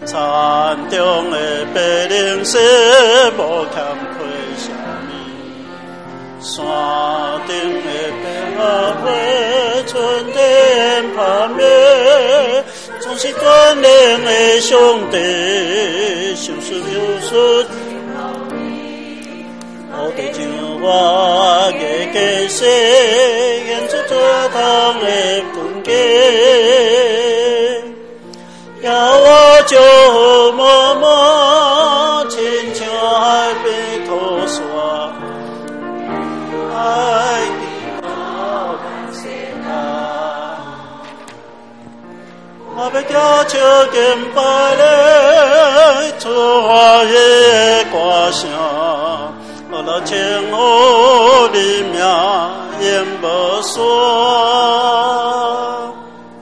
山中的白灵石无欠缺啥物，山顶的百合花春天盼灭，总是锻炼的上帝，想思有事。我地像我嘅家世，演出做堂的分家。要我就默默亲像海边土沙，爱的我感谢他。我要叫笑见百里，出花野歌声。我老情我的命也无煞。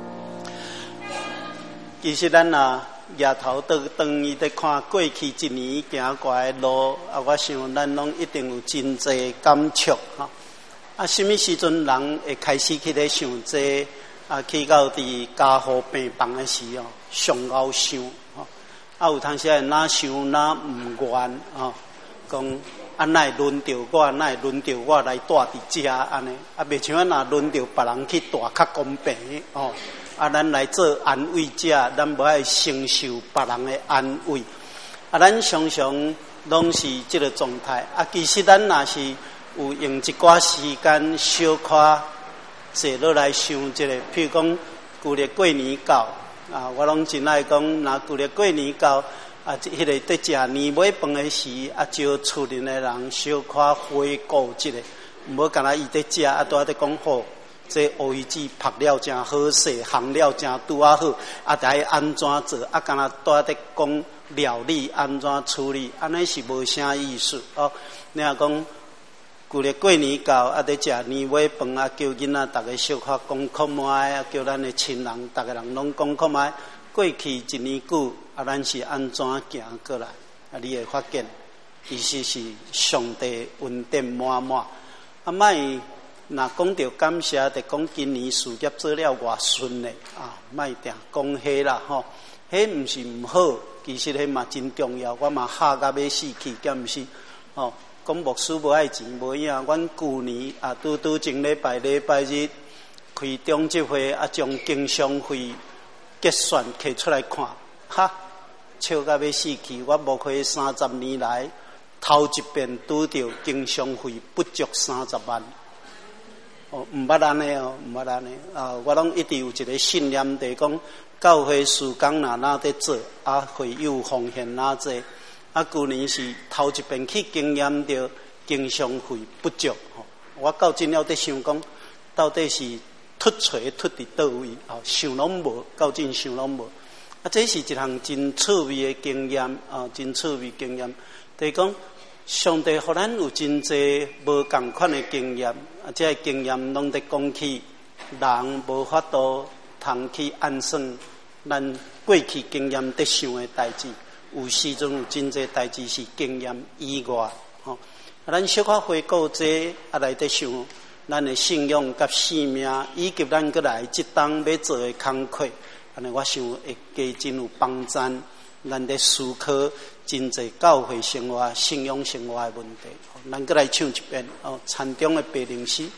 其实咱举头当伊在看过去一年行过的路，我想咱拢一定有真济感触哈。什么时阵人会开始去咧想这去到伫家护病房的时候，上熬想有当时哪想哪唔愿讲哪会轮到我，哪会轮到我来住伫遮安尼，袂像若轮到别人去住较公平咱来做安慰者，咱无爱承受别人的安慰。咱常常拢是这个状态。其实咱若是有用一寡时间小可坐落来想这个，譬如讲旧历过年到我拢真爱讲，若旧历过年到迄个在食年尾饭的时，招厝里的人小可回顾一下，唔好干那伊在食拄在讲好。这乌鱼子拍了真好势，烘了真拄好，该安怎做？敢若在讲料理安怎处理，安尼是无啥意思你若讲旧历过年到在食年尾饭叫囡仔大家小可讲可爱叫咱的亲人大家人拢讲可爱。过去一年久咱是安怎行过来？你会发现，其实是上帝恩典满满莫若讲到感谢，就讲今年事业做了偌顺的莫定讲迄啦迄毋是毋好，其实迄嘛真重要。我嘛吓到要死去，敢毋是讲牧师无爱钱无影。阮旧年拄前礼拜日开中集会将经商费结算摕出来看，笑到要死去。我无开30年来头一遍拄到经商费不足30万。毋捌安尼毋捌安尼我拢一直有一个信念，就是讲教会事工哪在做会有奉献哪济旧年是头一遍去经验到经商费不足我到今了在想讲，到底是突锤突伫倒位想拢无，到今想拢无这是一项真趣味的经验真趣味经验，就是讲上帝互咱有真济无共款的经验这个经验拢在讲起人无法度通去按算咱过去经验得想的代志，有时阵有真济代志是经验以外咱小可回顾这来得想咱的信仰甲生命，以及咱过来即当要做的工课，安尼我想会加真有帮助咱在思考真济教会生活、信仰生活的问题。咱过来唱一遍田中的白灵诗。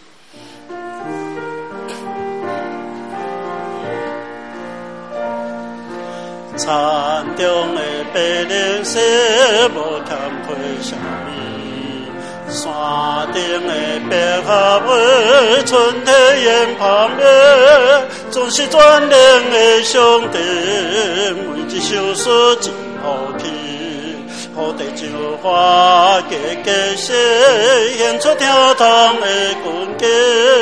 田中的白灵诗无欠缺啥物，山顶的百合花春天艳旁边，总是专恋的上帝，每一首诗真好听。好地像花家家世，现出跳堂的群家。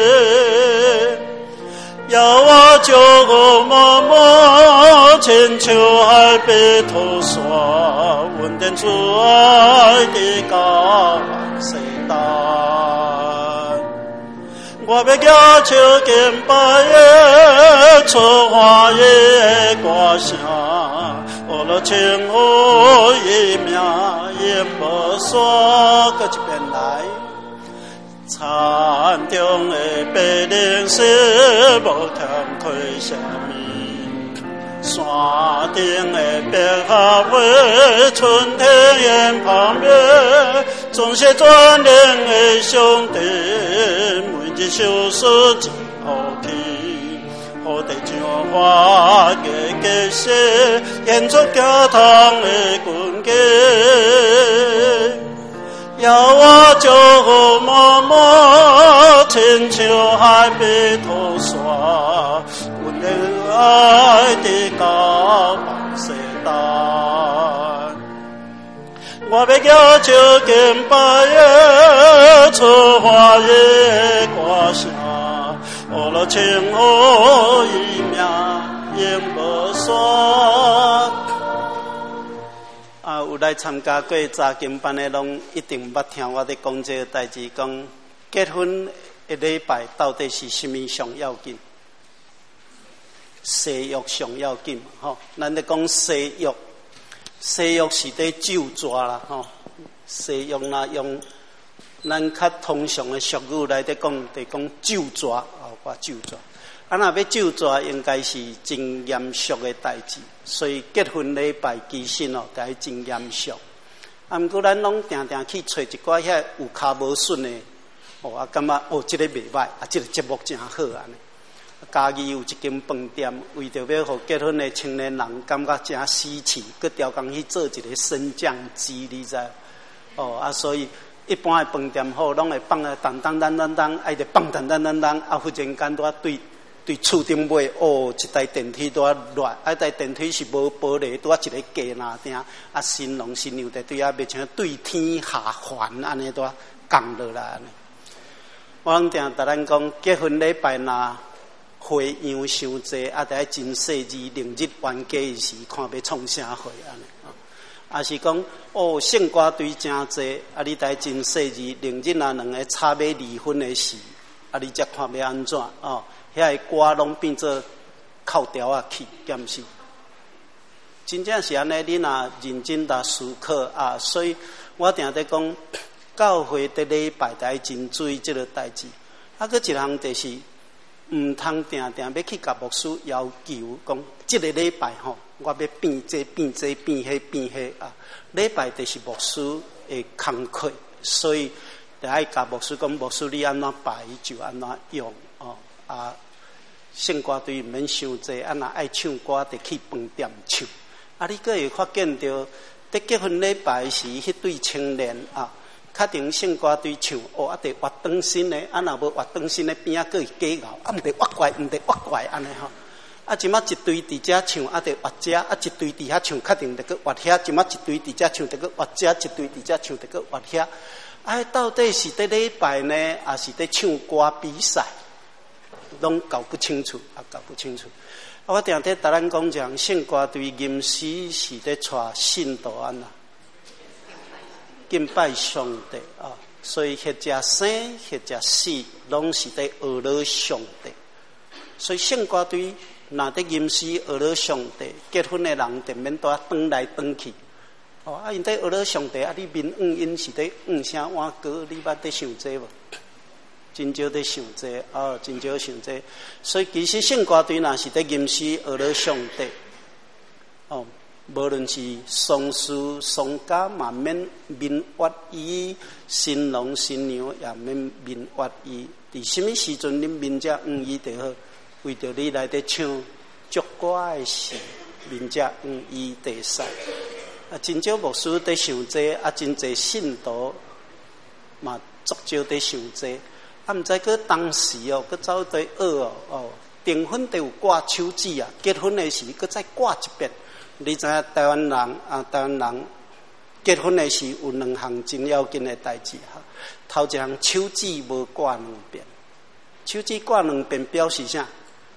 要我就我默默亲像海边土沙，稳定出爱的高世代。我要叫笑见百夜出花野歌声，我若情何以命也无煞。搁一遍来。田中的白灵诗无欠缺啥物， 山顶的白鹤花，春天园旁边，总是专恋的兄弟，每日相思一好天。好地像花嘅结实，演出教堂的棍架。要我祝福默默，亲像海边土沙，阮的爱的到万世代。我要叫朝敬拜的出花的歌声。我若情何以命永无煞。有来参加过查经班的，拢一定捌听我伫讲这个代志，讲结婚一礼拜到底是什么上要紧？誓约上要紧吼。咱咧讲誓约，誓约是伫咒抓啦吼。誓约若用咱较通常的俗语来伫讲，就讲咒抓。咒抓，若要咒抓，应该是真严肃的代志，所以结婚礼拜其实该真严肃。毋过咱拢定定去找一寡遐有骹无顺的，感觉这个袂歹，这个节目真好安尼。家己有一间饭店，为着要互结婚的青年人感觉真稀奇，佮调工去做一个升降机，你知？所以。一般的饭店好，拢会放啊当当当当当，爱着放当当当当，忽然间拄对厝顶尾，一台电梯拄啊热，台电梯是无玻璃，拄啊一个架拿钉，新郎新娘在对啊，袂像对天下凡安尼拄啊降落来安尼。我拢定甲咱讲，结婚礼拜若花样伤济，得爱真细致，令日冤家时看要创啥会安尼。也是讲圣歌队真济，你得真细致，令日两个差要离婚的事，你才看要安怎遐个歌拢变做扣条啊去，敢毋是？真正是安尼，你若认真来思考所以我定在讲，教会伫礼拜得真注意这个代志。搁一项就是毋通定定要去甲牧师要求讲，这个礼拜我要变这变这变迄变迄礼拜就是牧师的工课，所以得爱甲牧师讲，牧师你安怎摆就安怎用圣歌队毋免伤济，若爱唱歌得去饭店唱。你阁会发现到，伫结婚礼拜时，迄对青年确定圣歌队唱，得活长身的，若无活长身的边阁会假咬，毋得活怪，毋得活怪安尼吼。即马一堆伫遮唱，得活遮，一堆伫遐唱，确定得个活遐。即马一堆伫遮唱，得个活遮，一堆伫遮唱，得个活遐。到底是伫礼拜呢，还是伫唱歌比赛？拢搞不清楚，搞不清楚。我定在甲咱讲讲，圣歌队吟诗是伫带信徒安敬拜上帝所以或者生，或者死，拢是伫学了上帝。所以圣歌队。若伫吟诗学了上帝，结婚的人就免多转来转去。因伫学了上帝，你面因是伫啥碗糕？你捌伫想这无？真少伫想这真少想这。所以其实圣歌队若是伫吟诗学了上帝，无论是丧事丧家嘛免面悦伊，新郎新娘也免面悦伊。伫什么时阵恁面才伊就好？为着你来伫唱祝歌的事，面才伊地使。真少牧师伫想这，真侪信徒嘛足少伫想这。毋知个当时个走伫学订婚就有挂手指结婚的时个再挂一遍。你知影台湾人结婚的时有两项真要紧的代志头一项手指无挂两遍，手指挂两遍表示啥？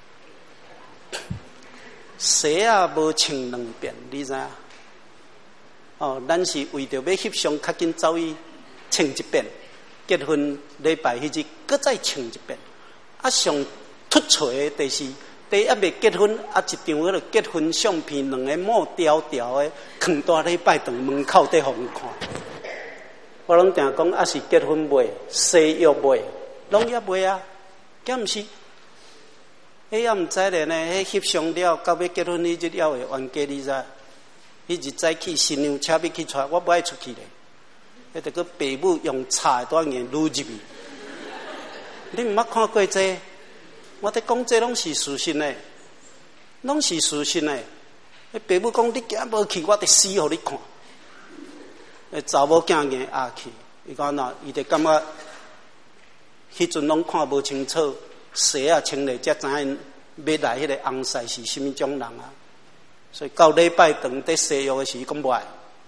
鞋无穿两遍，你知影？咱是为着要翕相，较紧走去穿一遍。结婚礼拜迄日，搁再穿一遍。上突出的就是第还未结婚，一张迄个结婚相片，两个木条条的，放大礼拜堂门口伫互人看。我拢定讲，是结婚未，誓约未，拢也未敢毋是？ 也毋知咧呢，翕相了，到要结婚迄日了会完结，你知？迄日早起新娘车要去带，我不爱出去咧。迄个爸母用叉多眼撸入去。你毋捌看过这？我伫讲这拢是事实呢，拢是事实呢。迄爸母讲你行无去，我得死互你看。查某囝硬压去，伊讲喏，伊就感觉迄阵拢看无清楚，洗啊清咧，才知影要来迄个翁婿是甚物种人啊。所以到礼拜堂伫洗浴的时，讲无爱。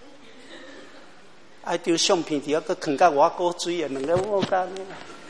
爱张相片伫遐，佮囥甲外国水的两个我干呢。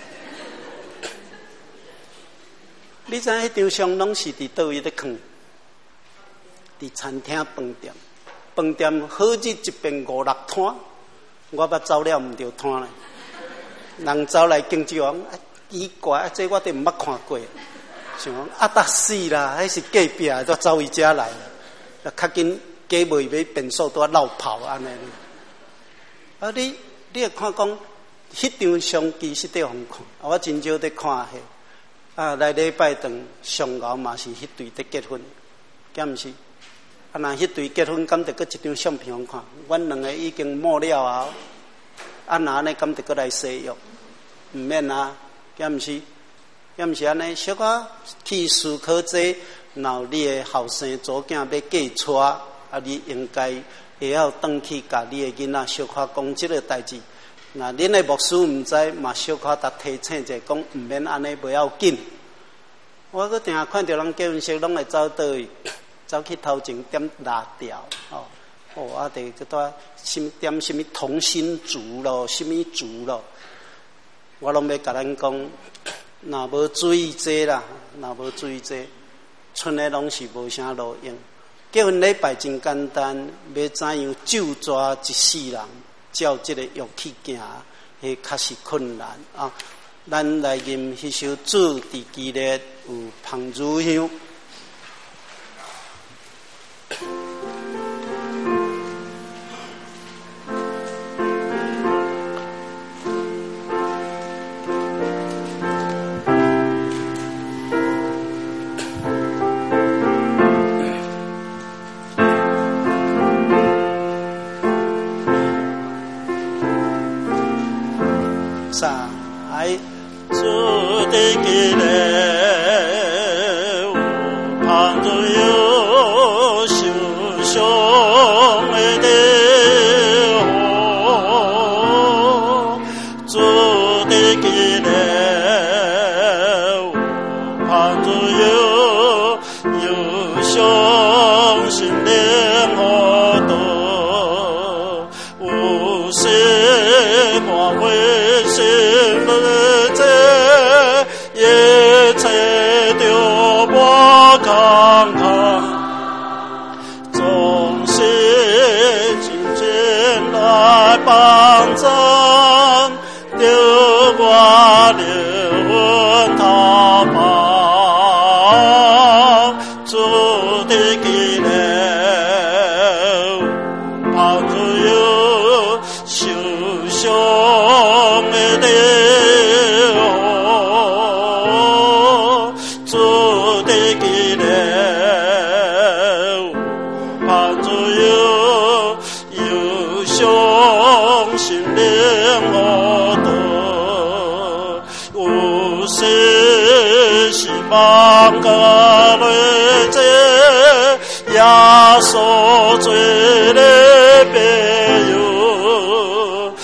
你知迄张相拢是伫倒位咧囥？伫餐厅饭店，饭店好日一边5-6摊，我捌走了毋着摊咧。人走来经济王，奇怪，这我都毋捌看过。想讲啊，得死啦！迄是隔壁都走伊遮来，较紧假袂要变数都绕跑安尼。啊，你会看讲，迄张相其实伫互看，我真少伫看迄。啊，来礼拜堂上ou嘛是迄对伫结婚，敢毋是？啊，若迄对结婚，敢得搁一张相片互看？阮两个已经抹了后，啊，若安尼敢得搁来洗浴？毋免啊，敢毋是？敢毋是安尼？小可去思考这，若你的后生祖囝要嫁娶，啊，你应该会晓转去甲你的囡仔小可讲即个代志。那恁的牧师毋知，嘛小可甲提醒者，讲毋免安尼，不要紧。我搁定看到人结婚时，拢会走倒去，走去头前点蜡条，啊，第个多什点什么同心烛咯，什么烛咯，我拢要甲咱讲，若无注意这啦，若无注意这，剩的拢是无啥路用。结婚礼拜真简单，要怎样就抓一世人。照这个乐器行，迄较是困难啊！咱来吟迄首《主伫基列有芳如香》。 主的基列有芳如香，受伤的地方。主的基列有芳如香，有伤心灵河道，有些光辉。一切都不坎坷，总是紧紧来帮衬，丢我灵魂逃跑。主的基列芳如香，受伤的地。心灵我的有些希望个类者，耶稣最的别有，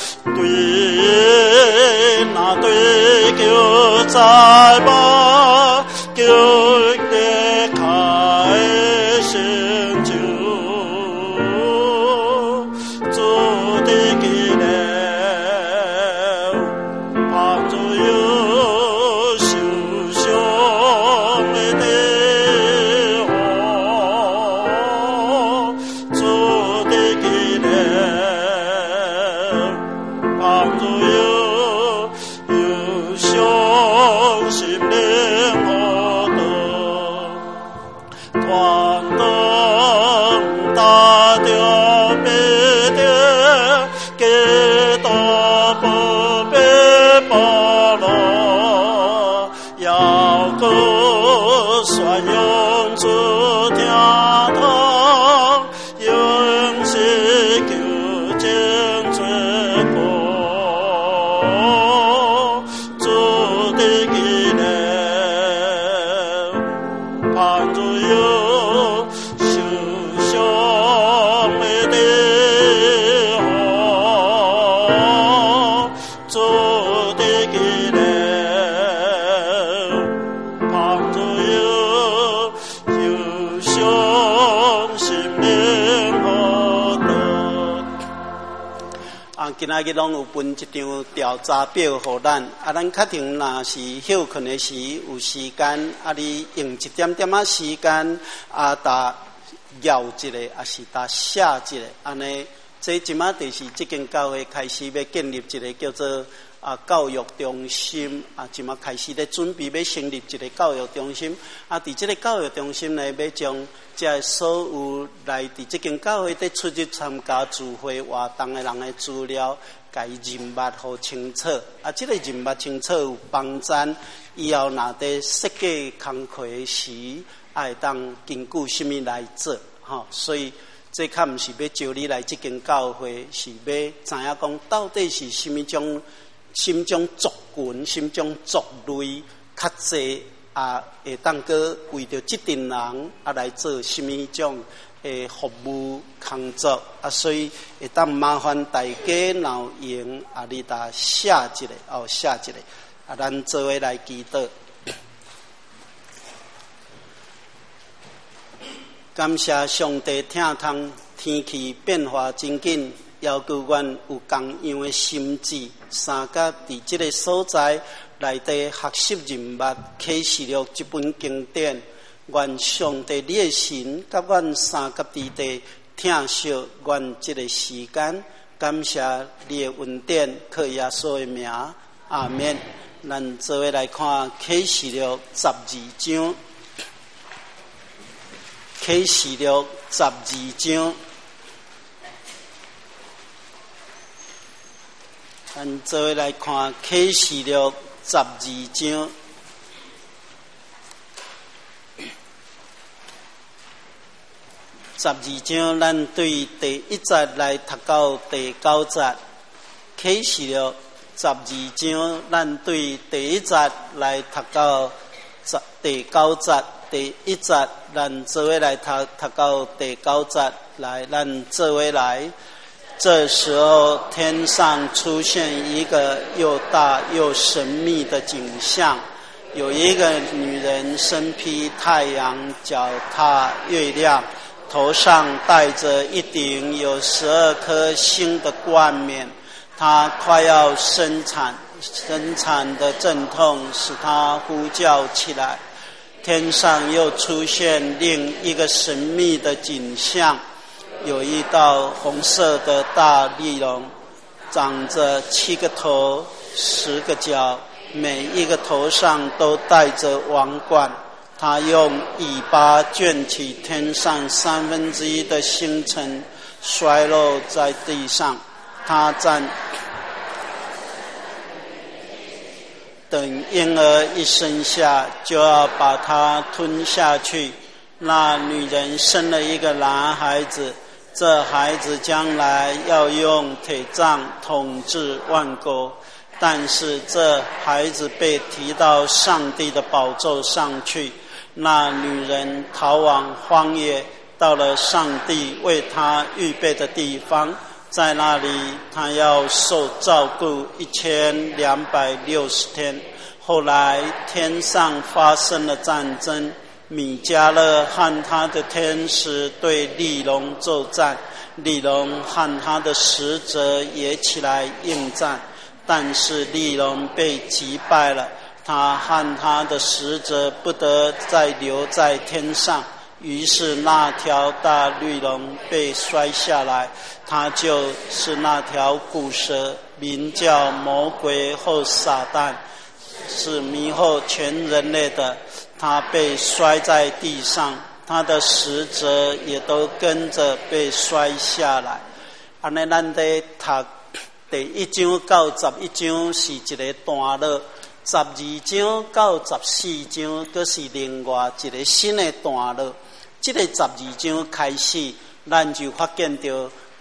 对那对叫在吧，叫的开心就。要个尽最后，主的纪念，盼着有受伤的地方，主的纪念，盼着有受伤生命可得。 今仔日拢有分一张调查表互咱，咱确定若是休困的时有时间，你用一点点仔时间，搭摇一个，还是搭写一个，安尼，这即马就是这间教会开始要建立一个叫做教育中心，即马开始咧准备要成立一个教育中心，伫这个教育中心呢，要将这所有来伫这间教会咧出入参加聚会活动的人的资料，甲伊认捌好清楚。这个认捌清楚有帮助，以后若伫设计工课时，会当根据什么来做，所以这较毋是要招你来这间教会，是要知影讲到底是什么种族群、什么种族类较济。会当个为着这群人来做什么种服务工作所以会当麻烦大家若有用你搭写一个写一个咱做伙来祈祷。感谢上帝听通天气变化真紧，要求阮有同样的心志，三甲伫这个所在内底学习认捌启示录这本经典，愿上帝你的神甲阮三甲伫地听惜阮这个时间，感谢你的恩典，靠耶稣的名，阿们。咱做伙来看启示录12章，启示录12章，咱做伙来看启示录12章。12章，咱对第1节来读到第9节。启示录12章，咱对第1节来读到第9节。第1节，咱做伙来读到第9节。来，咱做伙来。这时候，天上出现一个又大又神秘的景象，有一个女人身披太阳，脚踏月亮，头上戴着一顶有12颗星的冠冕。她快要生产的阵痛使她呼叫起来。天上又出现另一个神秘的景象，有一道红色的大利龙，长着7个头10个脚，每一个头上都戴着王冠。他用尾巴卷起天上1/3的星辰，摔落在地上。他站等婴儿一生下，就要把它吞下去。那女人生了一个男孩子，这孩子将来要用铁杖统治万国，但是这孩子被提到上帝的宝座上去。那女人逃往荒野，到了上帝为她预备的地方，在那里她要受照顾1260天。后来天上发生了战争，米迦勒和他的天使对利龙作战，利龙和他的使者也起来应战，但是利龙被击败了，他和他的使者不得再留在天上。于是那条大绿龙被摔下来，它就是那条古蛇，名叫魔鬼或撒旦，是迷惑全人类的。他被摔在地上，他的使者也都跟着被摔下来。安尼咱在读第1章到11章是一个段落，12章到14章则是另外一个新的段落。这个12章开始，咱就发现到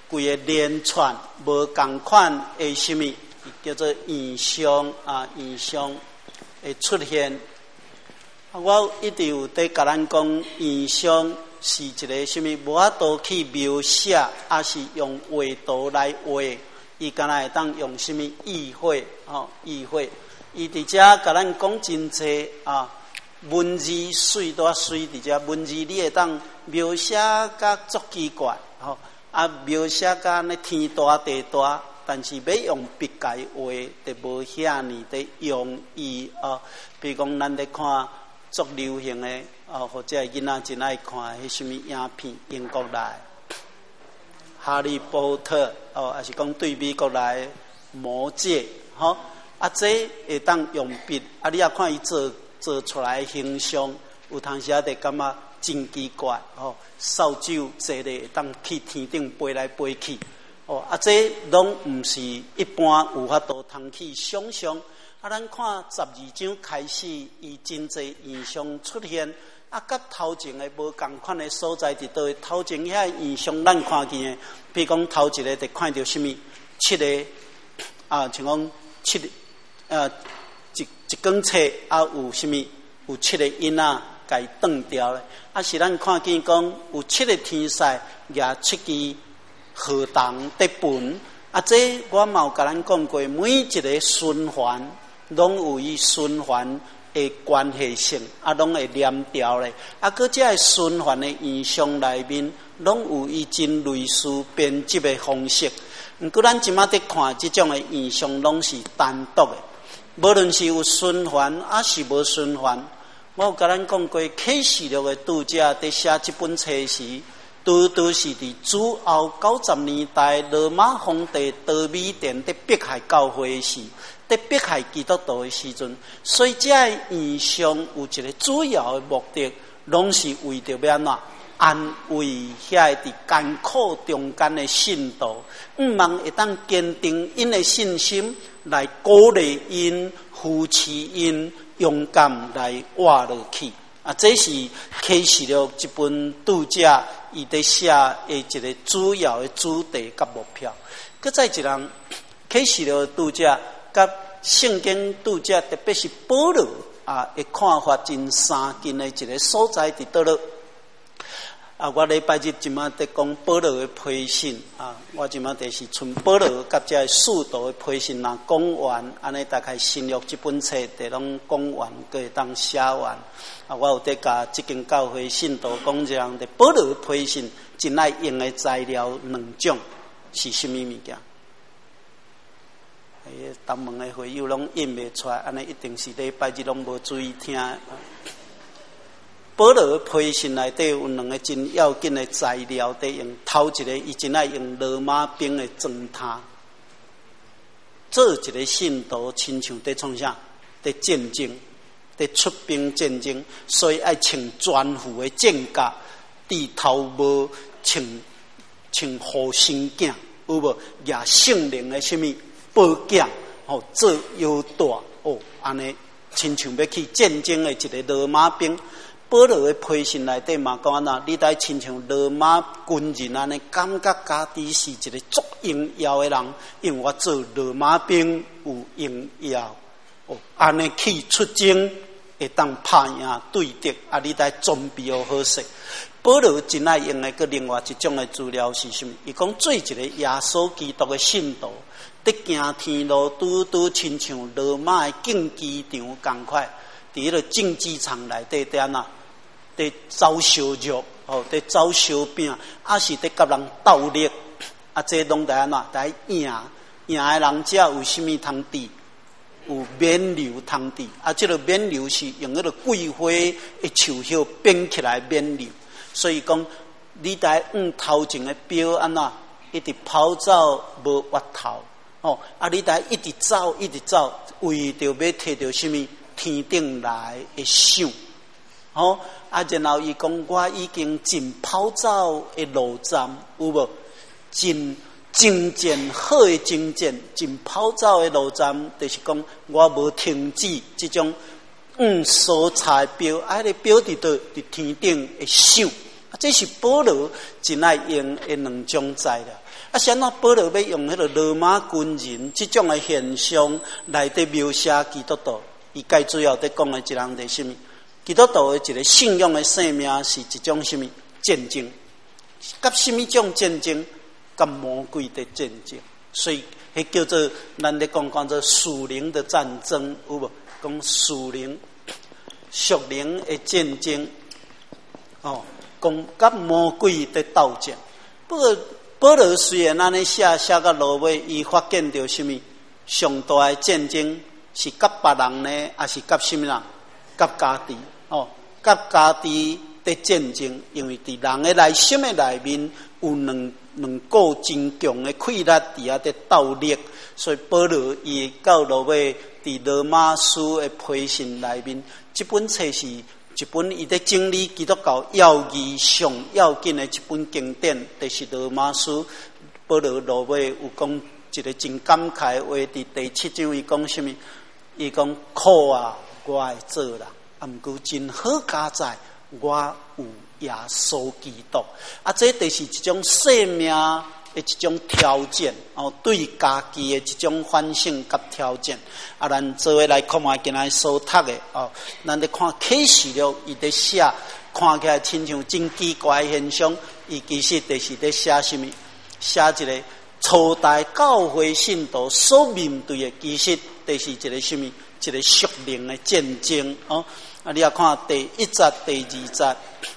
规个连串无共款的什么叫做现象现象会出现。我一直有在甲咱讲，现象是一个什么无法度去描写，还是用画图来画？伊敢若会当用什么意会？意会。伊伫遮甲咱讲真济文字水多水伫遮，文字你会当描写甲足奇怪，描写甲那天大地大，但是要用笔改画，就无遐尼的用意比如讲，咱咧看足流行的或者囡仔真爱看迄什么影片，英国来哈利波特还是讲对美国来魔戒这会当用笔你也看伊做出来的形象，有当时就感觉真奇怪扫帚坐咧会当去天顶飞来飞去这拢毋是一般有法度通去想象。咱看12章开始，伊真侪现象出现甲头前的无共款的所在伫倒？头前遐现象咱看见的，比如讲头一个就看到什么7个像讲7一根册有什么有7个囡仔甲伊断掉咧，是咱看见讲有7个天使举7支荷塘在分这我嘛有甲咱讲过，每一个循环拢有伊循环的关系性拢会连调咧搁这个循环的现象内面拢有伊真类似编辑的方式。毋过咱即马在看即种的现象拢是单独的，无论是有循环是无循环。我有甲咱讲过，启示录的读者在写这本册时，都是伫主后90年代罗马皇帝德米典在迫害教会时，在迫害基督徒的时阵，所以这现象有一个主要的目的，拢是为着要安慰遐伫艰苦中间的信徒，望会当坚定因的信心，来鼓励因、扶持因，勇敢来活落去。这是启示录这本读者伊在写的一个主要的主题甲目标。搁再一人启示录读者甲圣经读者，特别是保罗的看法真相近的一个所在伫倒落。我礼拜日今仔在讲保罗的批信我今仔就是从保罗甲这使徒的批信讲完，安尼大概新约这本册就拢讲完，可以当写完我有在甲这间教会信徒讲这样的保罗的批信真爱用的材料2种是什么物件？当门的会友拢印袂出来，安尼一定是礼拜日拢无注意听。保罗批信内底有2个真要紧的材料在用，头一个伊真爱用罗马兵的装塔，做一个信徒亲像在创啥？在战争，在出兵战争，所以爱穿全副的战甲，低头无穿护身镜，有无？举圣灵的什么宝剑做腰带安尼亲像要去战争的一个罗马兵。保罗的批信内底嘛讲你在亲像罗马军人安尼，感觉家己是一个足荣耀的人，因为我做罗马兵有荣耀安尼去出征会当拍赢对敌你在装备好势。保罗真爱用的个另外一种的资料是什么？伊讲做一个耶稣基督的信徒，在行天路拄亲像罗马的竞技场同款，伫迄个竞技场内底在走烧肉在走烧饼是在甲人斗力这拢在安怎？在赢的人家有什么通治？有冕旒通治这个冕旒是用迄个桂花的树叶编起来冕旒。所以讲你在头前的表安怎一直跑走无滑头你在一直走为着要摕到什么天顶来的赏然后伊讲我已经进跑走的路站，有无？真正好的真正进跑走的路站，就是讲我无停止这种所采表，迄个表伫天顶会赏这是保罗真爱用的两种材料。啥物保罗要用迄个罗马军人这种的现象来伫描写基督徒？伊介主要伫讲的一人是啥物？基督徒的一个信仰的生命是一种啥物战争？甲啥物种战争？甲魔鬼的战争。所以迄叫做咱咧讲做属灵的战争，有无？讲属灵的战争。讲甲魔鬼的斗争。不过保罗虽然安尼写到落尾，伊发现到什么？上大的战争是甲别人呢，还是甲什么人？甲家己甲家己的战争，因为伫人的内心的内面有两股真强的气力伫遐在斗力，所以保罗伊到落尾伫罗马书的批信内面，这本册是一本伊在整理基督教要义上要紧的一本经典，就是罗马书。保罗落尾有讲一个真感慨的话，伫第7章伊讲什么？伊讲苦啊，我会做啦，毋过真好佳哉，我有耶稣基督。这就是一种生命的一种挑战对家己的一种反省甲挑战。咱做伙来看下今仔所读的咱咧看启示录，伊在写看起来亲像真奇怪的现象，伊其实就是在写什么？写一个初代教会信徒所面对的，其实就是一个什么？一个属灵的战争你要看第1节、第2节。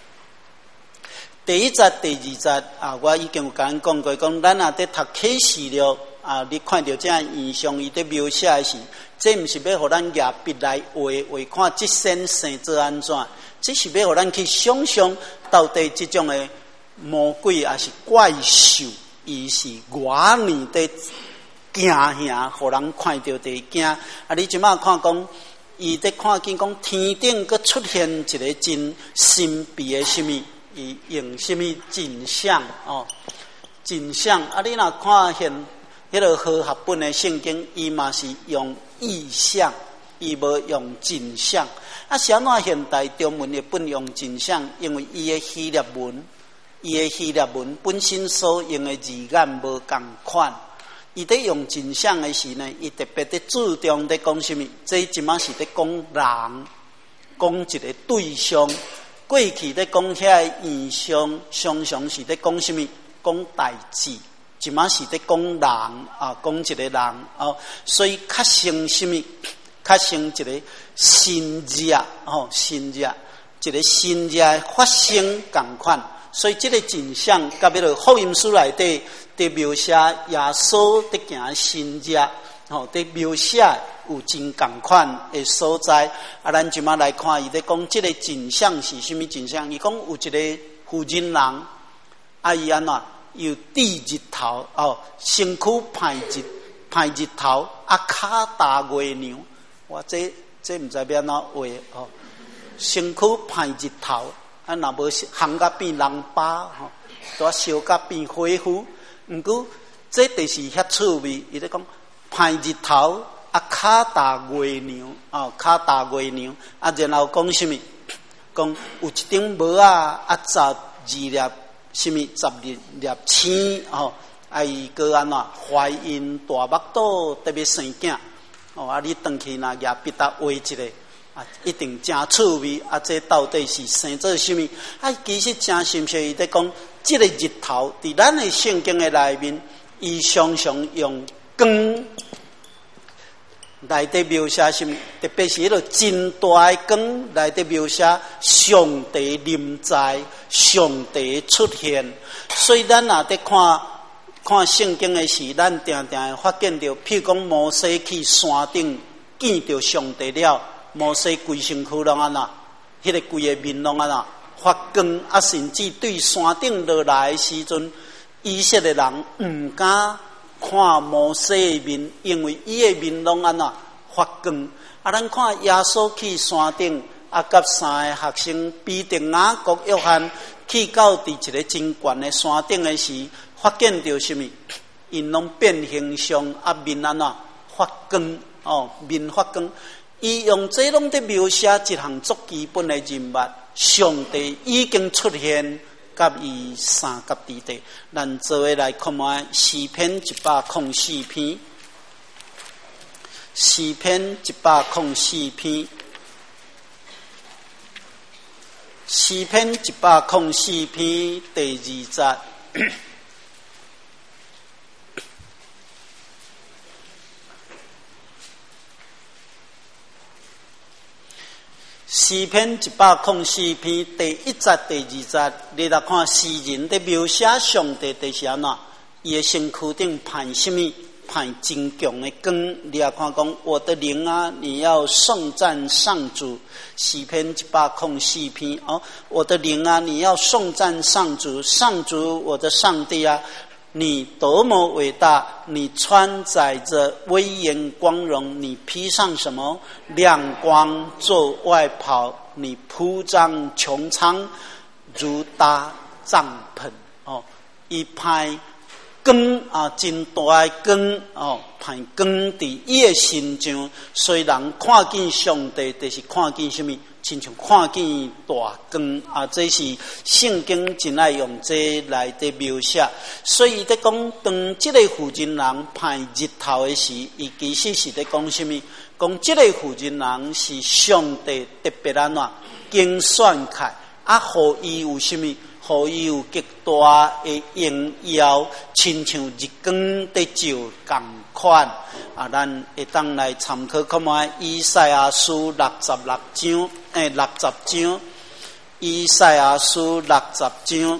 第1节、第2节我已经有甲咱讲过，讲咱在读启示录你看到这样意象，伊在描写的是，这不是要互咱亚笔来画看这先生做安怎，这是要互咱去想象到底这种的魔鬼还是怪兽，伊是偌年的惊吓，互人看到就惊。你即马看讲，伊在看见讲天顶佫出现一个真神秘的什么？伊用什么真相真相你若看现迄个和合本的圣经，伊嘛是用意象，伊无用真相。是安怎现代中文的本用真相？因为伊的希腊文本身所用的字眼无共款。伊在用真相的时呢，伊特别在注重在讲什么？这即马是在讲人，讲一个对象。过去在讲遐现象，常常是在讲什么？讲代志。即马是在讲人讲一个人所以较像什么？较像一个新热新热，一个新热发生共款。所以这个真相，甲迄个福音书内底在描写耶稣在行新热在描写有真共款的所在咱即马来看，伊在讲这个真相是什么真相？伊讲有一个负责人伊安怎有低日头身躯歹日头脚踏月亮。我这毋知要安怎画身躯歹日头若无烘甲变人巴都烧甲变火狐。毋过这就是遐趣味，伊在讲歹日头脚踏月亮脚踏月亮然后讲什么？讲有一顶帽12粒什么12粒星伊个安怎怀孕大目肚特别生囝你回去若也必达画一个一定真趣味这到底是生做什么？其实真深刻，伊在讲这个日头伫咱的圣经的内面，伊常常用光来伫描写什么？特别是迄个真大的光来伫描写上帝临在，上帝出现。所以咱若伫看圣经的时，咱定定会发现到，譬如讲摩西去山顶见到上帝了，摩西规身躯拢安那，迄个规个面拢安那发光甚至对山顶落来的时阵，以色列人毋敢看摩西的面，因为伊的面拢安那发光。咱看耶稣去山顶甲3个学生彼得、雅各、约翰去到伫一个真悬的山顶的时，发现到什么？因拢变形象面安那发光面发光。伊用这拢在描写一项足基本的人物，上帝已经出现甲伊三甲之地，咱做伙来看卖诗篇104篇，诗篇104篇，诗篇104篇第2节。诗篇104篇第1节、第2节，你来看诗人在描写上帝的是安怎？伊的身躯顶盘什么？盘真强的光。你来看讲，我的灵啊，你要颂赞上主。诗篇104篇哦，我的灵啊，你要颂赞上主，上主我的上帝啊。你多么伟大！你穿载着威严光荣，你披上什么亮光做外袍？你铺张穹苍，如搭帐篷哦！一派光啊，真大的光哦，派光伫伊的心上，所以人看见上帝，就是看见什么？亲像看见大光啊！这是圣经真爱用这来的描写。所以在讲，当这个负责人派日头的时，伊其实是在讲什么？讲这个负责人是上帝特别安怎拣选开啊？互伊有什么？互伊有极大的荣耀，亲像日光在照共款啊！咱会当来参考看卖以赛亚书66章，60章，以赛亚书60章，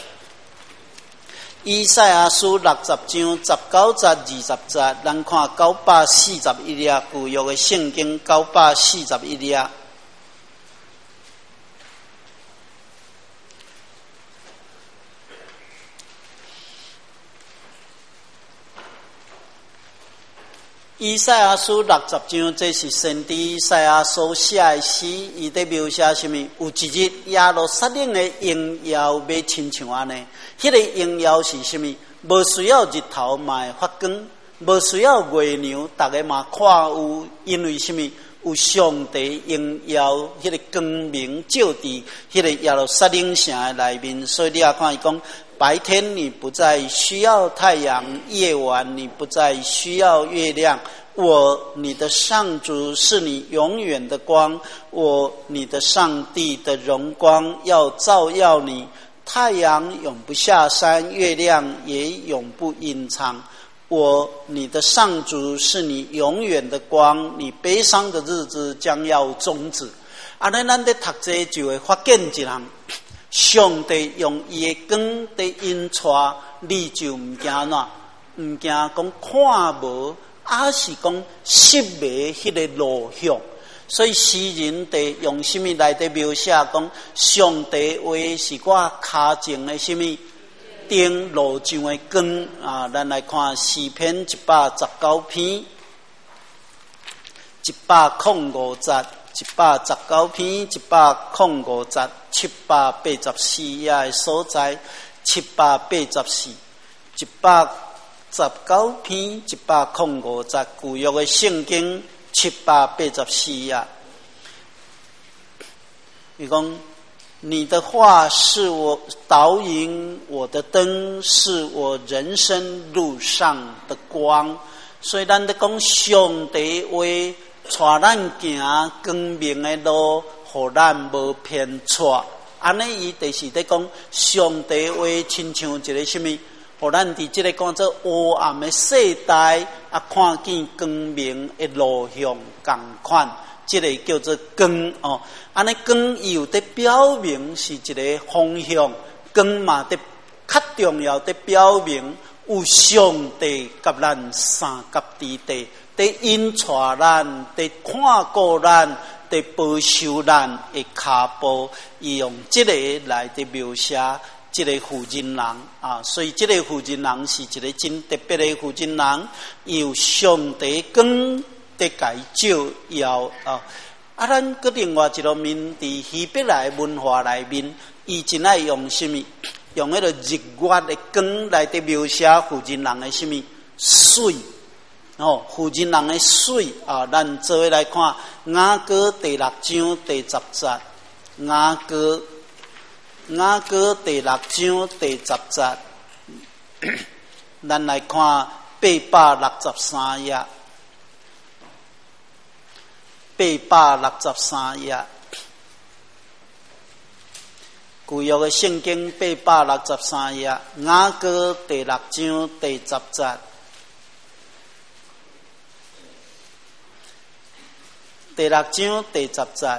以赛亚书60章19节、20节，咱看941页旧约的圣经941页。以赛亚书60章，这是先知以赛亚所写的诗，伊在描写什么？有一日耶路撒冷的荣耀要亲像安尼，迄个荣耀是什么？无需要日头嘛会发光，无需要月亮，大家嘛看有，因为什么？有上帝荣耀，迄个光明照伫迄个耶路撒冷城的内面，所以你也看伊讲。白天你不再需要太阳，夜晚你不再需要月亮。你的上主是你永远的光，你的上帝的荣光要照耀你。太阳永不下山，月亮也永不隐藏。你的上主是你永远的光，你悲伤的日子将要终止。安尼咱在读这就会发现一项。上帝用伊的光在引带，你就唔惊哪？唔惊讲看无，还是讲识别迄个路向。所以诗人得用什么来的描写？讲上帝话是我脚前的什么灯路上的光啊！咱来看诗篇119篇105节。119篇105节784页的所在，784 119篇105节旧约的圣经784页。伊讲，你的话是我导引我的灯，是我人生路上的光。所以咱在讲上帝话。带咱行光明的路，互咱无偏错。安尼伊就是在讲上帝话，亲像一个什么？互咱伫这个讲做黑暗的世代啊，看见光明的路向共款。这个叫做光哦。安尼光伊有在表明是一个方向，光嘛在较重要的表明有上帝甲咱三甲之地。在引带咱，在看顾咱，在保守咱的脚步，伊用这个来的描写这个负责人啊，所以这个负责人是一个真特别的负责人，有上帝光在介照耀啊。啊，咱搁另外一个面，伫希伯来文化内面，伊真爱用什么？用迄个日月的光来的描写负责人的什么水。负责人的水啊，咱做伙来看雅歌第6章第10节。雅歌雅歌第6章第10节，咱来看863页，863页。旧约的圣经863页，雅歌第6章第10节。第6章第10节。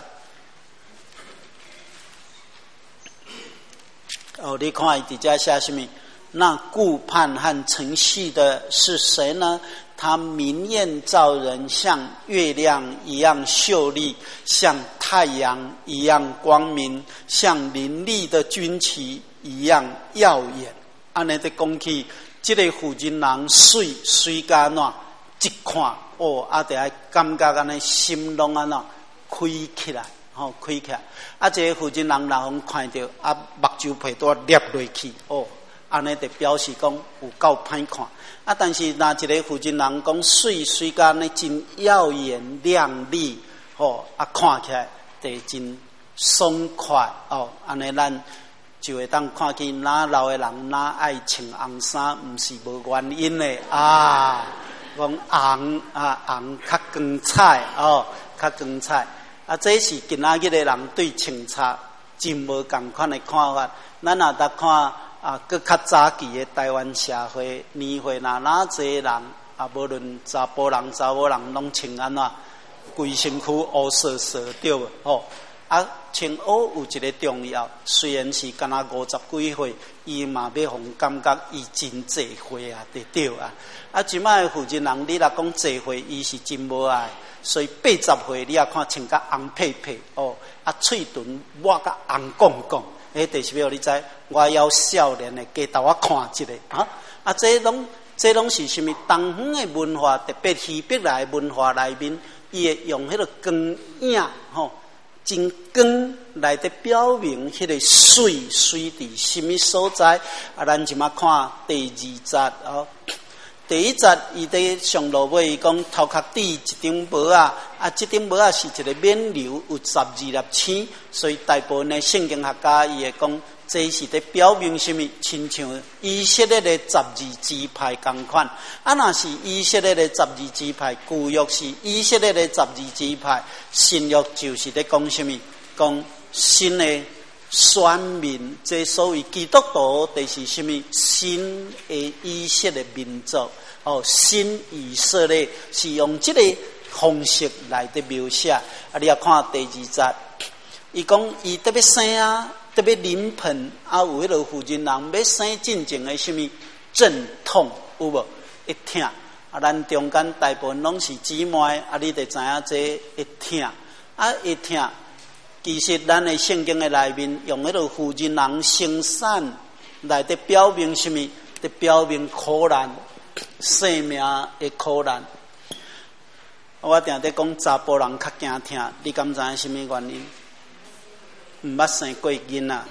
你看底下写什么？那顾盼和承系的是谁呢？他明艳照人，像月亮一样秀丽，像太阳一样光明，像林立的军旗一样耀眼。安尼在讲起，这个妇人人水甲哪一看就爱感觉安尼心拢安怎开起来。开起来，这个妇人人若互看到，目睭皮带裂落去，安尼就表示讲有够歹看。但是若一个妇人人讲水甲安尼真耀眼亮丽，看起来就真爽快安尼咱就会当看见哪老的人哪爱穿红衫，毋是无原因的讲红较光彩较光彩。这是今仔日的人对清茶真无同款的看法。咱若搭看搁较早期的台湾社会年会，哪侪人无论查甫人查某人拢穿安怎，规身躯乌瑟瑟对无？穿乌有一个重要，虽然是敢若50几岁，伊嘛要互感觉伊真济岁对即摆的妇人人，你若讲济岁，伊是真无爱。所以80岁你也看穿甲红屁屁喙唇抹甲红光光，就是要你知，我要少年的加豆我看一个这拢是什么？东方的文化，特别西北来的文化内面，伊会用迄个光影真光来的表明迄个水伫什么所在。咱即马看第2节第1节，伊在上落尾讲头壳底一张帽这张帽是一个冕旒，有12粒星，所以大部分的圣经学家伊会讲，这是在表明什么？亲像以色列的12支派同款。若是以色列的12支派，旧约是以色列的12支派，新约就是在讲什么？讲新的选民，这所谓基督徒就是什么？新的以色列民族新以色列是用这个方式来的描写。你要看第2节，伊讲伊特别生特别临盆有迄个妇人人要生进前的什么阵痛有无？一痛咱中间大部分拢是姊妹你就知影这一痛一痛。其实咱的圣经的内面用迄个妇人人生产来的表明什么？的表明苦难，生命的苦难。我定在讲查甫人较惊痛，你敢知影什么原因？毋捌生过囡仔，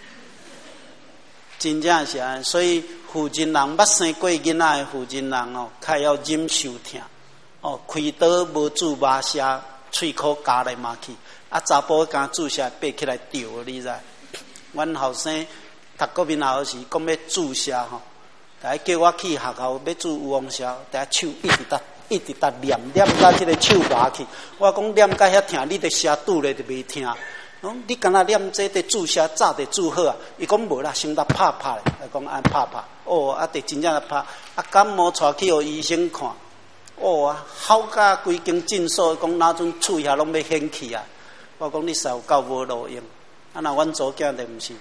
真正是安。所以妇人人捌生过囡仔的妇人人较要忍受痛开刀无注麻射，喙口夹来嘛去。查甫敢注射爬起来掉，你知？阮后生读国民学校时，讲要注射大家叫我去学校要注有王射，大家手一直搭念到这个手麻去。我讲念到遐疼，你得射拄咧就袂疼。你敢若念这得注射，早得注好伊讲无啦，先得拍咧，讲按拍。得真正拍。感冒带去互医生看，好甲规间诊所讲哪阵喙遐拢要掀起我讲你受够无路用，若阮祖囝就毋是，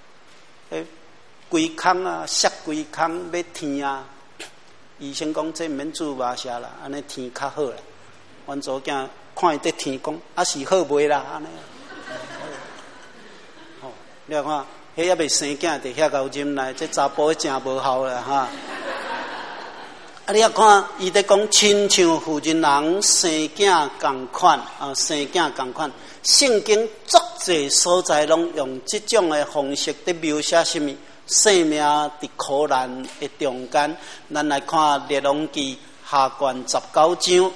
规空塞规空要天医生讲这毋免注麻射啦，安尼天较好啦。阮祖囝看伊在天讲是好袂啦安尼。你看，迄还未生囝就遐高忍耐，这查甫真无效啦你要看，伊在讲亲像妇人人生囝同款生囝同款。圣经足侪所在拢用这种的方式在描写什么？生命伫苦难的中间。咱来看列王记下卷19章。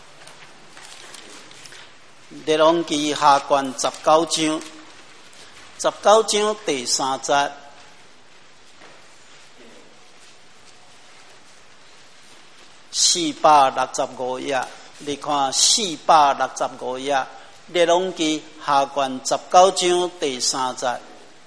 列王记下卷19章 19章第3节。465页，你看465页，列王记下卷19章第3节。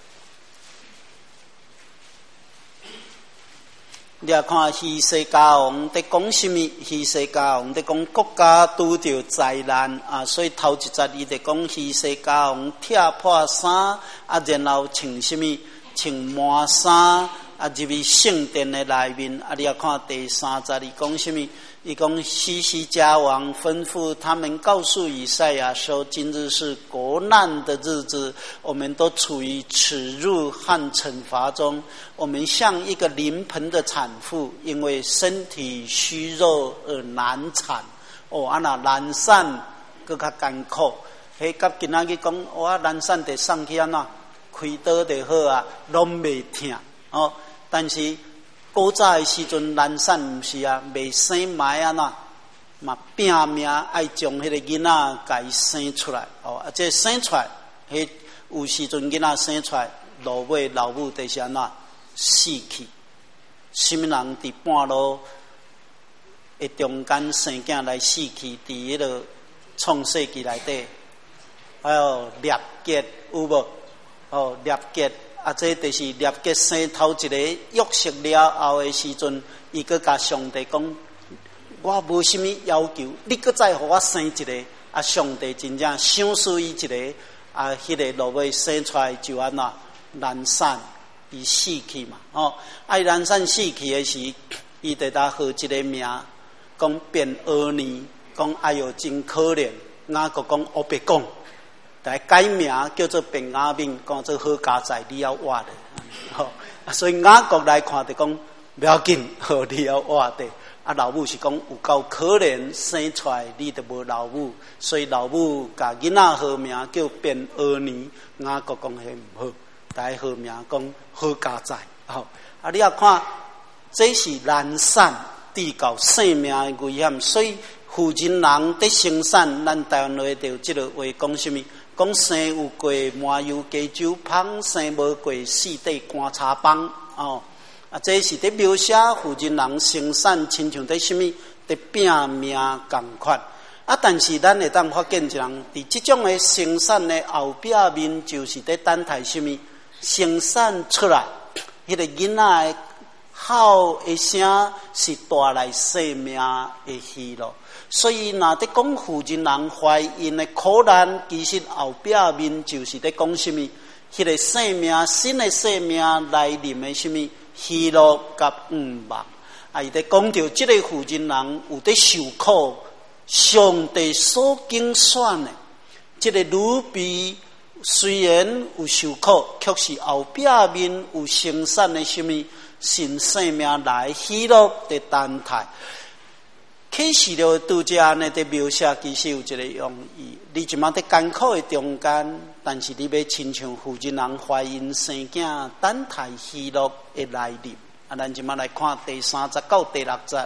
你也看希西家王在讲什么？希西家王在讲国家拄着灾难啊，所以头一节伊在讲希西家王踢破衫啊，然后穿什么？穿麻衫啊，入去圣殿的内面啊。你也看第3节，伊讲什么？伊讲希西家王吩咐他们告诉以赛亚说：“今日是国难的日子，我们都处于耻辱和惩罚中。我们像一个临盆的产妇，因为身体虚弱而难产。哦，那难产更较艰苦。迄甲今仔日讲，我难产得送去安怎开刀就好啊，拢袂痛哦。但是古早的时阵，难产毋是啊，未生埋啊呐，嘛拼命爱将迄个囡仔甲伊生出来哦。啊，这生出来，迄有时阵囡仔生出来，落尾老母就是安怎死去。什么人伫半路的中间生囝来死去？伫迄个创世纪内底，还有列结有无？哦，列结。啊，这就是列结生头一个约瑟了后的时阵，伊阁甲上帝讲：“我无什么要求，你阁再互我生一个。”啊，上帝真正赏赐伊一个，啊，迄个落尾生出来就安怎难产，伊死去嘛。哦，啊，伊难产死去的时，伊就甲号一个名，讲变儿女，讲哎哟真可怜。雅各讲我别讲。来改名叫做便雅悯，讲做好家在你要活的，好，所以雅各来看就讲不要紧，好你要活的。啊，老母是讲有够可怜，生出来你就无老母，所以老母甲囡仔号名叫便儿女。雅各讲迄唔好，来号名讲好家在，好。啊，你要看这是难产致到性命的危险，所以妇人人在生产，咱台湾话就这个话讲什么？讲生有过麻油加酒芳，生无过四底观察帮哦。啊，这是伫描写妇人人生产，亲像伫什么？伫拼命共款。啊，但是咱会当发现一人，伫即种的生产的后壁面，就是伫等待什么？生产出来，迄个囡仔的吼的声是带来生命的喜乐。所以，若伫讲妇人人怀孕的苦难，其实后壁面就是伫讲什么？迄个生命，新的生命来临的什么喜乐甲愿望。啊，伊伫讲到即个妇人人有伫受苦，上帝所拣选的，即个女婢虽然有受苦，却是后壁面有生产的什么新生命来喜乐的等待。启示录拄则安尼伫描写，其实有一个用意。你即马伫艰苦的中间，但是你要亲像妇人人怀孕生囝，等待喜乐的来临。啊，咱即马来看第3节到第6节。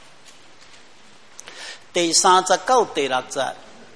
第3节到第6节，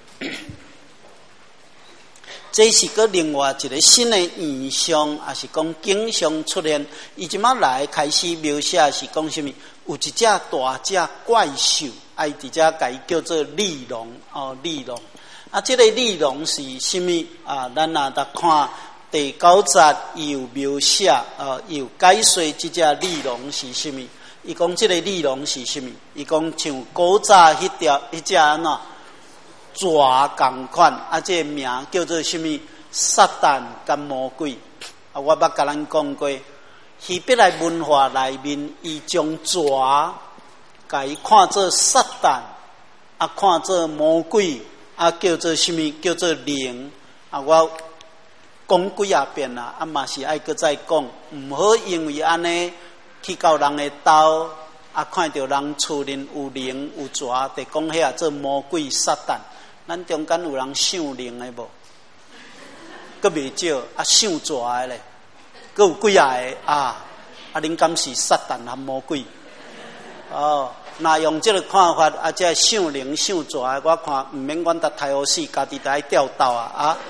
这是个另外一个新的现象，也是讲经常出现。伊即马来开始描写是讲什么？有一只大只怪兽，爱伫遮甲伊叫做利龙哦，利龙。啊，这个利龙是什么啊？咱若得看第9节，伊有描写伊有解说这只利龙是什么。伊讲这个利龙是什么？伊讲像古早迄只安怎蛇共款，啊，这个名叫做什么？撒旦甲魔鬼。啊，我捌甲咱讲过。希伯来文化内面，伊将蛇甲伊看做撒旦，啊看做魔鬼，啊叫做什么？叫做灵。啊，我讲几啊遍啦，啊嘛是爱搁再讲，毋好因为安尼去到人的兜，啊看到人厝里有灵有蛇，就讲遐做魔鬼撒旦。咱中间有人想灵的无？搁未少，啊想蛇的咧。佫有几啊个啊！啊，恁敢是撒旦和魔鬼？哦，那用这个看法，啊，这想灵想蛇，我看毋免阮搭台湖死，家己在钓斗啊！啊，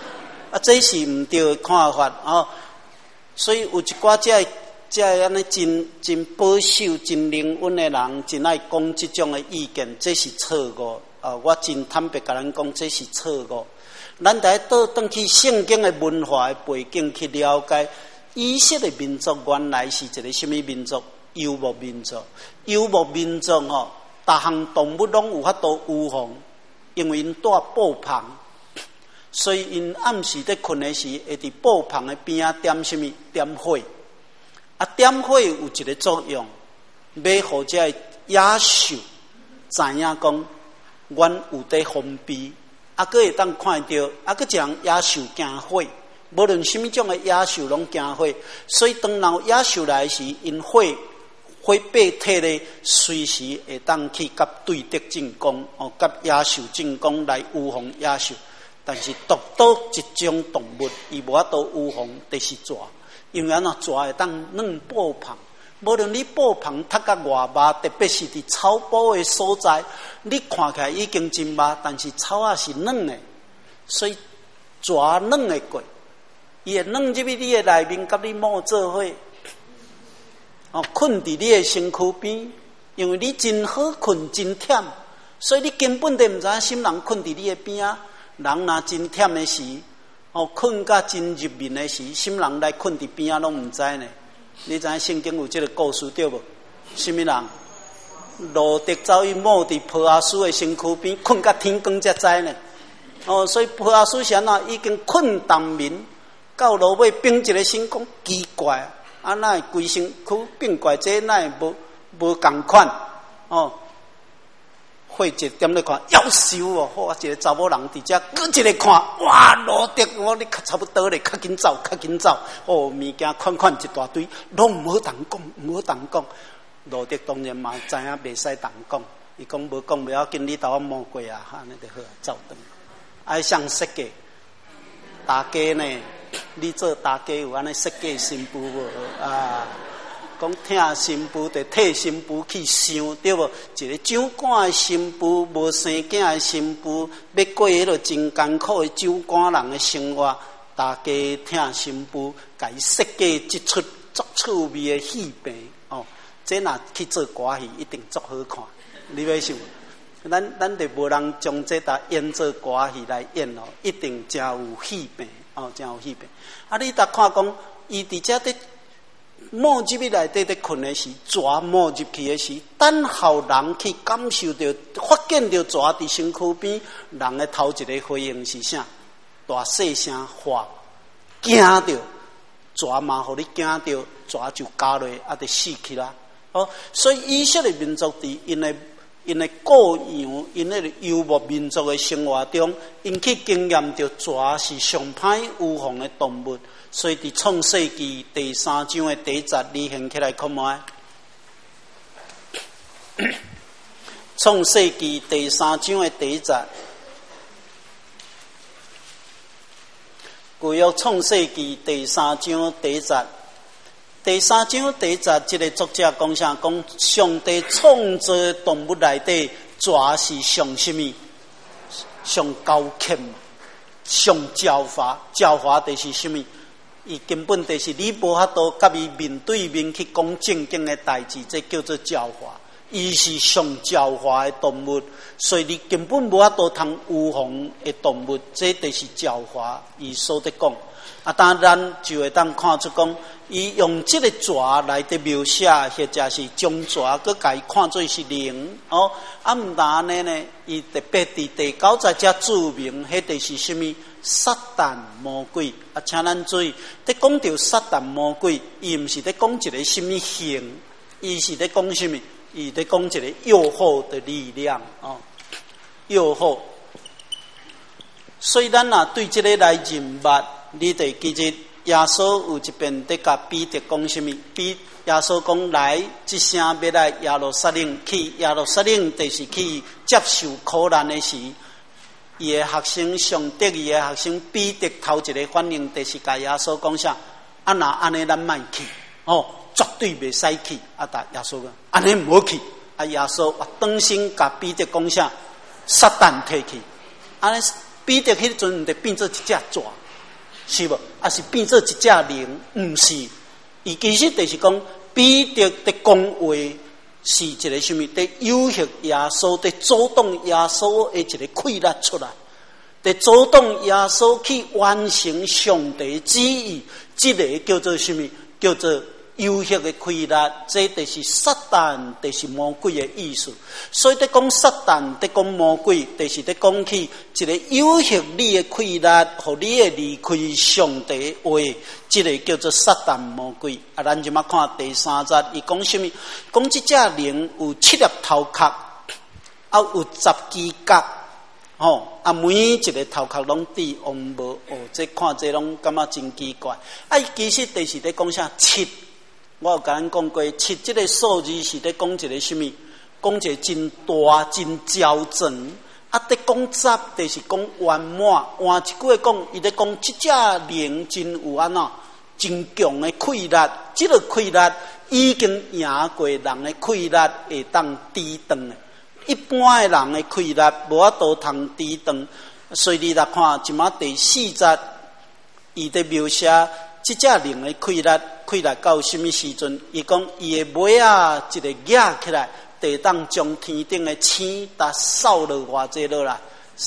啊，这是毋对的看法哦。所以有一寡这安尼真保守、真灵稳的人，真爱讲这种的意见，这是错误。我真坦白甲咱讲，这是错误。咱得倒转去圣经的文化的背景去了解，以色列民族原来是一个什么民族？游牧民族。游牧民族哦，逐项动物拢有法度有防，因为因住布棚，所以因暗时在困的时，会伫布棚的边仔点什么？点火。啊，点火有一个作用，要互这野兽知影讲，阮有在封闭。啊，佫会当看到，啊，佫将野兽惊火，无论什么种的野兽拢惊火，所以当有野兽来时，因火背体咧，随时会当去甲对敌进攻，甲野兽进攻来预防野兽。但是独到一种动物，伊无法度预防，就是蛇，因为蛇会当软布棚。无论你布棚踢甲偌密，特别是伫草埔的所在，你看起来已经真密，但是草啊是软的，所以蛇软会过，伊会软入去你的内面，甲你摸做伙。困伫你的身躯边，因为你真好困，真忝，所以你根本就毋知影什人困伫你的边啊。人若真忝的时，困甲真入眠的时，什人来困伫边啊拢毋知呢。你知影圣经有这个故事对无？什么人？罗德走去摸伫波阿斯的身躯边，困甲天光才知呢。所以波阿斯先已经困当眠，到落尾冰一个身讲奇怪，啊，哪会规身躯变怪？这哪会无共款？会一点咧看，夭寿哦！好，一个查某人伫遮，搁一个看，哇！罗德，你差不多咧，较紧走，较紧走。物件款一大堆，拢唔好当讲，唔好当讲。罗德当然嘛知影袂使当讲，伊讲无讲袂要紧，你甲我摸过啊，安尼就好，走转。爱上设计，大家呢？你做大家有安尼设计新妇无啊？讲听新妇得替新妇去想，对无？一个长官的新妇，无生囝的新妇，要过迄个真艰苦的长官人的生活，大家听新妇，甲伊设计一出足趣味的戏病这若去做歌戏，一定足好看。你要想，咱就无人将这搭演做歌戏来演一定真有戏病真有戏病。啊，你搭看讲，伊伫遮伫摸入去内底伫困的时，蛇摸入去的时，等候人去感受到、发现到蛇伫身躯边，人的头一个回应是啥？大细声喊，惊到蛇嘛，互你惊到，蛇就加落，就死去啦。所以以色列民族伫因的故乡，因那个游牧民族的生活中，因去经验到蛇是上歹预防的动物。所以伫创世纪第3章的第1节，你掀起来看卖。创世纪第3章的第1节，旧约创世纪第3章第1节。第3章第1节，这个作者讲啥？讲上帝创造动物内底，蛇是上什么？上高级、上狡猾。狡猾就是什么？伊根本就是你无法度甲伊面对面去讲正经的代志，这叫做狡猾。伊是上狡猾的动物，所以你根本无法度通预防的动物，这就是狡猾。伊所在讲。当然就会当看出讲，伊用这个蛇来的描写，或者是将蛇佮甲伊看做是灵毋但安尼呢，伊特别伫第9节才注明，迄就是什么撒旦魔鬼。请咱注意，在讲到撒旦魔鬼，伊毋是在讲一个什么形，伊是在讲什么？伊在讲一个诱惑的力量诱惑。所以咱对这个来认捌。你得记住，耶稣有一遍在甲彼得讲什么？耶稣讲来，这声要来耶路撒冷去，耶路撒冷就是去接受苦难的时，伊的学生上得伊的学生彼得头一个反应就是甲耶稣讲啥？若安尼咱莫去绝对袂使去。但耶稣讲安尼唔好去。耶稣当心甲彼得讲啥？撒旦退去。安尼彼得迄阵就变做一只蛇。 是无？还是变做一只灵？毋是，伊其实就是讲彼得的讲话是一个什么？在诱惑耶稣，在阻挡耶稣的一个溃烂出来，在阻挡耶稣去完成上帝的旨意。这个叫做什么？叫做诱惑的溃烂，这就是撒旦，就是魔鬼的意思。所以在讲撒旦，在讲魔鬼，就是在讲起一个诱惑你的溃烂，和你的离开上帝的话，这个叫做撒旦魔鬼。啊，咱就要看第3节，伊讲什么？讲这只灵有7粒头壳，啊有10支角，啊每一个头壳拢对王无这看这拢感觉真奇怪。啊，其实就是在讲啥7。我有甲咱讲过，7这个数字是在讲一个什么？讲一个真大、真焦整。啊，在讲10就是讲圆满。换一句话讲，伊在讲这只灵真有安怎真强的溃烂。这个溃烂已经赢过人的溃烂，会当抵挡的。一般的人的溃烂无法度通抵挡。所以你来看，即马第4节，伊在描写这只灵的溃烂到什么时阵？伊讲伊的尾啊，一个压起来，地当将天顶的星搭扫落偌济落来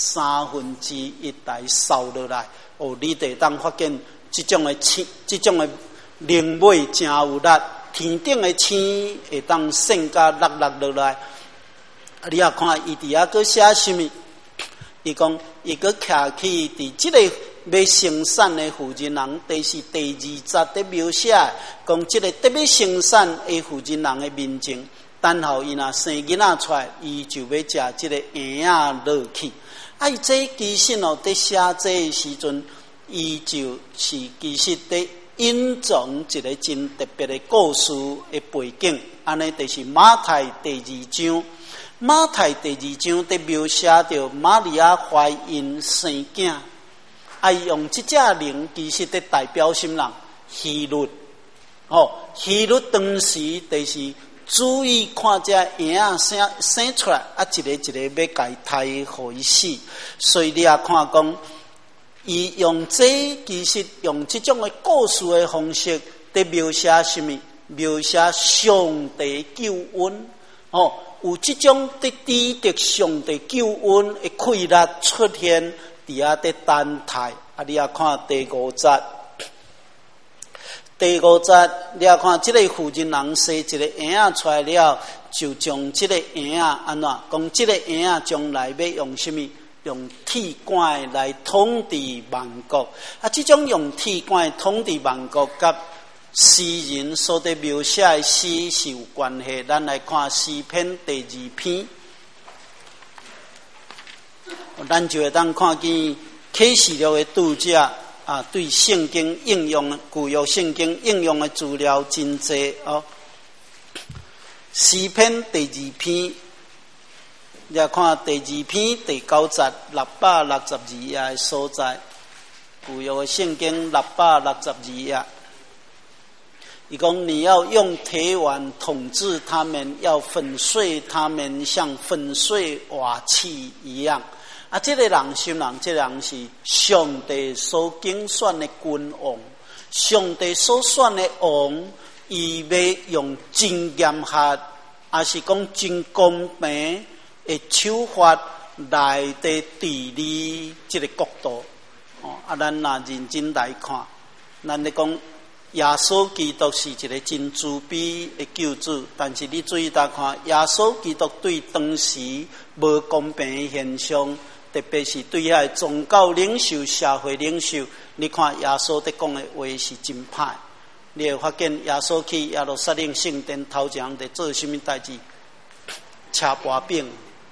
，1/3台扫落来。你地当发现这种的星，这种的灵尾真有力，天顶的星会当升甲落落来。你也看伊伫遐个写什么？伊讲伊个徛起伫这个要生产的负责人，就是第2节的描写，讲这个特别生产的负责人的面前，等候伊若生囡仔出来，伊就要食这个婴仔落去。啊，伊这其实在写这的时阵，伊就是其实在印证一个真特别的故事的背景。安尼就是马太第2章。马太第2章在描写着玛利亚怀孕生囝，用这只灵其实在代表什么人？希律。希律当时就是注意看这婴仔生出来，一个一个要甲伊胎互伊死。所以你也看讲，伊用这其实用这种的故事的方式，在描写什么？描写上帝救恩。有这种在抵得上帝救恩的溃烂出现，伫遐在等待。你也看第5节，第5节你也看这个负责人生一个婴仔出来了，就将这个婴仔安怎讲？这个婴仔将来要用什么？用铁管来统治万国。这种用铁管统治万国，甲诗人所在描写的诗是有关系。咱来看诗篇第2篇，咱就会当看见启示录的读者对圣经应用旧约圣经应用的资料真济诗篇第2篇，你看第2篇第9节662页的所在，旧约的圣经662页。伊讲你要用铁腕统治他们，要粉碎他们，像粉碎瓦器一样。这个人什么人？这个人是上帝所竞选的君王，上帝所选的王，伊要用真严格，也是讲真公平的手法来治理这个国度。咱若认真来看，咱咧讲。耶稣基督是一个真慈悲的救主，但是你注意到看，耶稣基督对当时无公平的现象，特别是对遐宗教领袖、社会领袖，你看耶稣在讲的话是真歹。你会发现耶稣去耶路撒冷圣殿头前在做什么代志？车跋饼。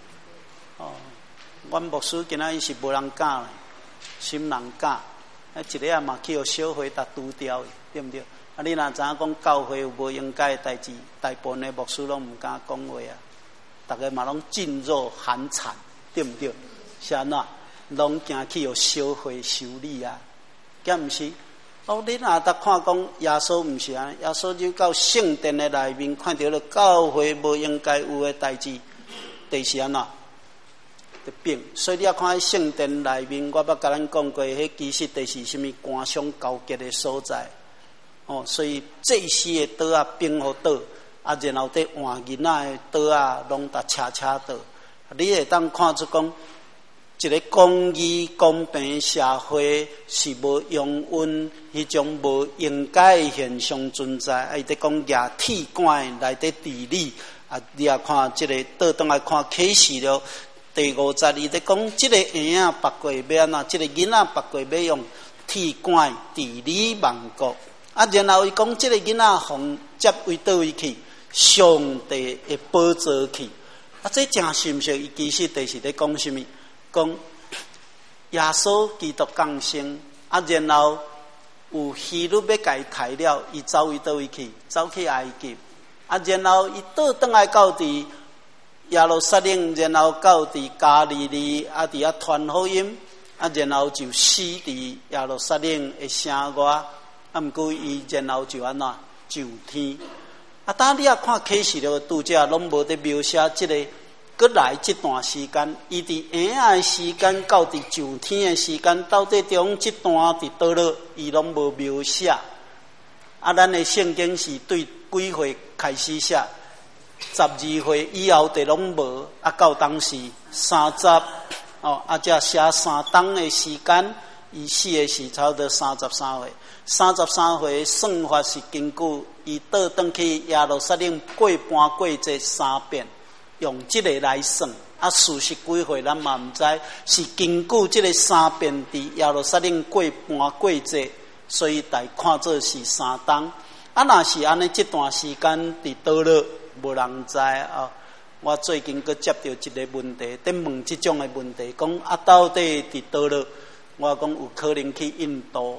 阮牧师今仔日是无人教，心人教。一个嘛去互小会搭拄掉，对不对？你若知影讲教会有无应该的代志，大部分的牧师拢唔敢讲话大家嘛拢噤若寒蝉，对不对？是安怎？拢惊去互小会修理敢毋是？你若搭看讲耶稣毋是安，耶稣就到圣殿的内面看到了教会无应该有的代志，就是安怎？ 的饼。所以你要看圣殿内面，我捌甲咱讲过，迄其实就是什么官商勾结的所在。所以这些的桌啊，冰好桌啊，然后伫换囡仔的桌啊，拢搭车桌。你会当看出讲，一个公义、公平社会是无容允迄种无应该的现象存在。伊伫讲亚铁管内底治理啊，你也看这个倒转来看启示了第52，伊伫讲这个婴仔拔过要安怎，这个囡仔拔过要用铁管治理万国。啊，然后伊讲，这个囡仔互接为倒位去，上帝会保障去。啊，这真是毋是？伊其实就是咧讲什么？讲耶稣基督降生，啊，然后有希律要甲伊抬了，伊走为倒位去？走去埃及。啊，然后伊倒转来到伫耶路撒冷，然后到伫加利利，啊，伫遐传福音，啊，然后就死伫耶路撒冷的城外。啊，毋过伊然后就安怎上天？啊，当你啊看启示录的读者，拢无得描写即个过来这段时间，伊伫婴仔的时间到伫上天的时间，到底中这段伫倒落，伊拢无描写。啊，咱的圣经是对几岁开始写？12岁以后就拢无。啊，到当时30啊，才写3当的时间，伊死的是差不多33岁。33岁算法是根据伊倒转去耶路撒冷过半过节3遍，用这个来算。啊，事实几岁咱嘛毋知，是根据这个3遍伫耶路撒冷过半过节，所以大看做是3当。啊，若是安尼，这段时间伫倒落，无人知啊。我最近佫接到一个问题，在问这种的问题，讲啊，到底伫倒落？我讲有可能去印度。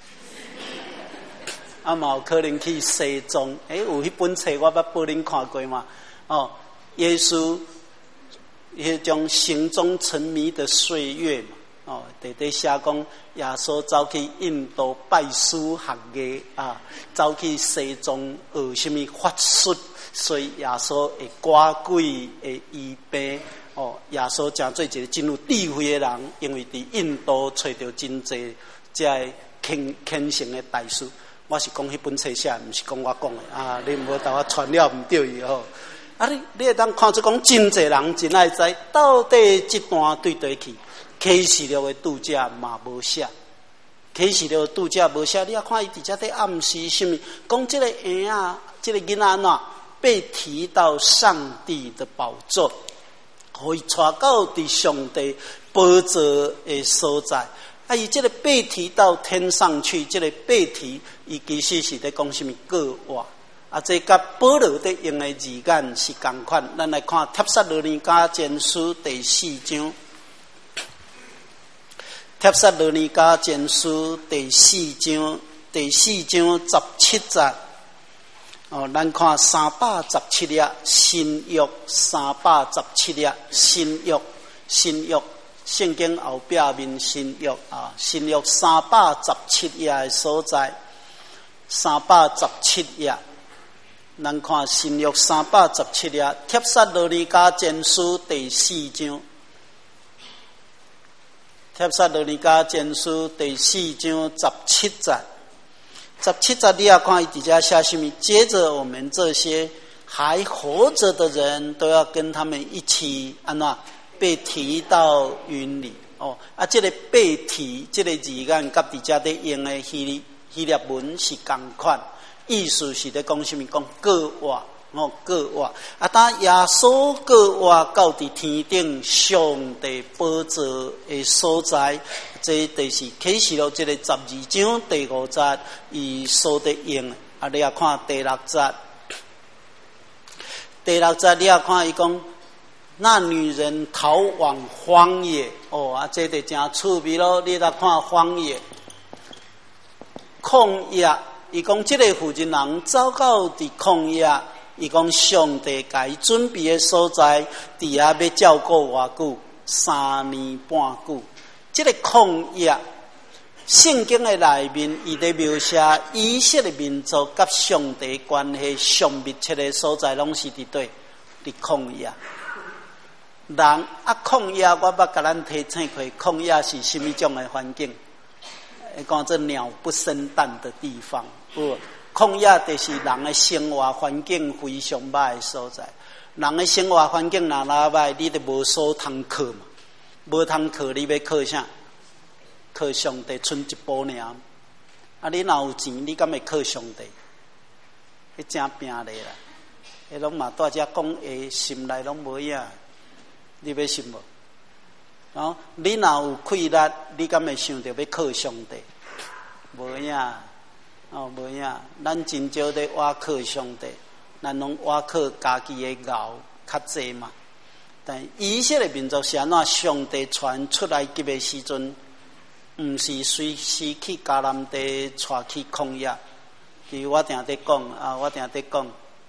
啊，嘛有可能去西藏。有迄本册我捌报恁看过嘛？耶稣迄种行踪沉迷的岁月嘛。伫底写讲耶稣走去印度拜师学艺啊，走去西藏学什么法术，所以耶稣会赶鬼，会医病。耶稣真做一个真有智慧的人，因为伫印度找到真济这虔诚的大师。我是讲迄本册写，毋是讲我讲的啊！你无甲我传了毋对伊吼。啊，你会当看出讲真济人真爱知到底这段对对去，启示录的读者嘛无写，启示录的读者无写。你要看伊伫遮在暗示什么？讲这个婴仔，这个囡仔安怎被提到上帝的宝座，可以带到伫上帝宝座的所在。啊，伊这个被提到天上去，这个被提，伊其实是在讲什么过活？啊，这甲保罗在用的字眼是同款。咱来看《帖撒罗尼迦前书》第4章，《帖撒罗尼迦前书》第4章17节。咱看317页新约，317页新约。圣经后壁面新约啊，新约317页的所在，317页，咱看新约317页，帖撒罗尼迦前书第4章，帖撒罗尼迦前书第4章17节，17节你要看伊底下写什么？接着我们这些还活着的人都要跟他们一起安怎？被提到云里这个被提这个字眼，甲伫遮咧用的希腊文是同款，意思是咧讲什么？讲过活过活啊！当耶稣过活到伫天顶上帝宝座的所在，这就是启示录这个12章第5节伊所得用的啊！你也看第6节，第6节你也看伊讲。那女人逃往荒野这就真趣味咯！你来看荒野，旷野，伊讲这个妇人人走到伫旷野，伊讲上帝甲伊准备的所在，伫遐要照顾偌久，3年半久。这个旷野，圣经的内面，伊在描写以色列民族甲上帝关系上密切的所在，拢是伫对伫旷野。 人抗压，我捌甲咱提醒过，抗压是什么种的环境？讲这鸟不生蛋的地方，不，抗压就是人的生活环境非常歹的所在。人的生活环境若歹，你就无所通靠嘛，无通靠，你要靠啥？靠上帝，剩一步尔。啊，你若有钱，你敢会靠上帝？迄真拼咧啦！迄拢嘛大家讲诶，心内拢无影，你要信无？哦，你若有气力，你敢会想着要靠上帝？无影，哦，无影。咱真少咧倚靠上帝，咱拢倚靠家己诶牛较济嘛。但以色列民族是安怎？上帝传出来埃及诶时阵，毋是随时去迦南地带去抗压。其实我定在讲啊，我定在讲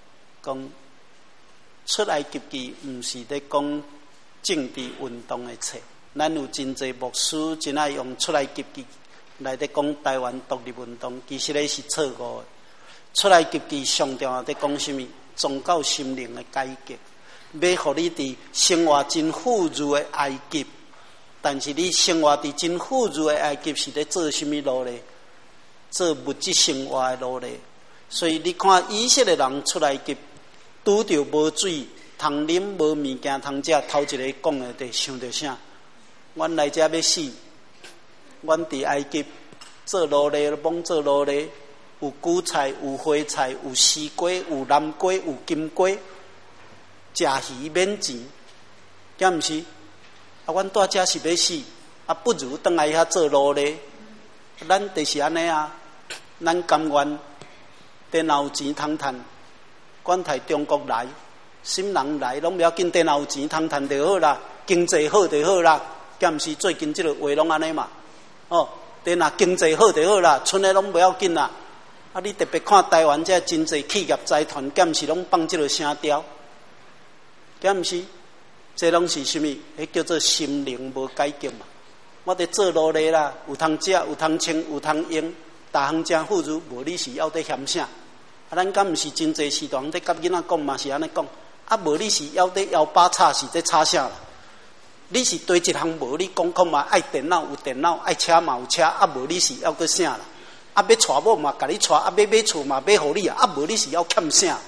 出埃及记，毋是在讲政治运动的册。咱有真侪牧师真爱用出埃及记来在讲台湾独立运动，其实咧是错误的。出埃及记上重要在讲什么？宗教心灵的改革，要互你伫生活真富裕的埃及。但是你生活伫真富裕的埃及是咧做什么路咧？做物质生活的路咧。所以你看以色列人出来及拄着无水通啉，无物件通食，头一个讲的就想着啥？阮来遮要死，阮伫埃及做奴隶，罔做奴隶，有韭菜，有花菜，有西瓜，有南瓜，有金瓜，食鱼免钱，敢毋是？啊，阮住遮是要死，啊，不如倒来遐做奴隶。咱就是安尼啊，咱甘愿电脑钱通趁，管台中国来，什人来拢不要紧，电脑钱通趁就好啦，经济好就好啦，敢毋是？最近即个话拢安尼嘛，哦，电脑经济好就好啦，剩的拢不要紧啦。啊，你特别看台湾这真济企业财团，敢毋是拢放即个声调？敢毋是？这拢是什么？迄叫做心灵无改革嘛。我伫做奴隶啦，有通食，有通穿，有通用，逐项真富裕，无你是要得嫌啥？啊，咱敢毋是真济时段在甲囡仔讲嘛，是安尼讲。啊，无你是要得摇把叉是在叉啥啦？你是对一项无你讲嘛？爱电脑有电脑，爱车嘛有车，啊无你是要个啥啦？啊要娶某嘛，甲你娶，啊要买厝嘛买互你啊，啊无你是要欠啥？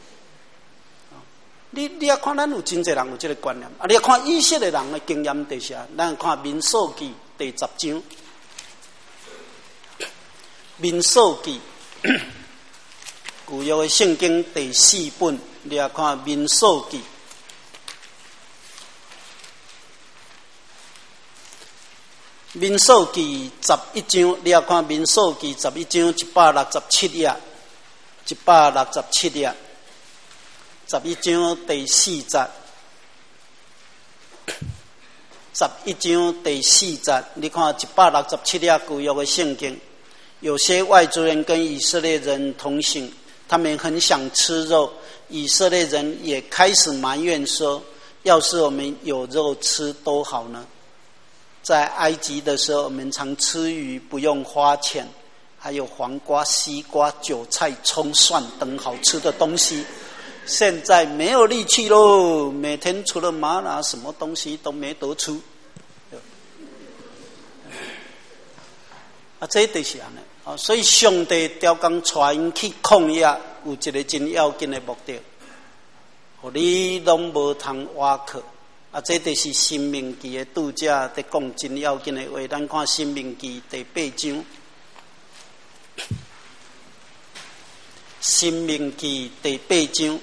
你也看咱有真济人有这个观念，啊！你也看以色列人的经验就是，咱看民数记第10章，民数记旧约的圣经第4本，你也看民数记，民数记11章，你也看民数记11章167页，167页。11章第4节，11章第4节，你看167页旧约的圣经，有些外族人跟以色列人同行，他们很想吃肉，以色列人也开始埋怨说：要是我们有肉吃多好呢！在埃及的时候，我们常吃鱼，不用花钱，还有黄瓜、西瓜、韭菜、葱、蒜等好吃的东西。现在没有力气喽，每天除了玛拿，什么东西都没得出。啊，这就是安尼啊，所以上帝调工带因去抗压，有一个真要紧的目的，互你拢无通挖靠。啊，这就是申命记的读者在讲真要紧的话。咱看申命记第8章。申命记第8章，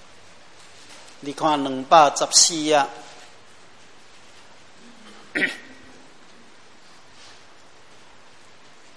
你看214页，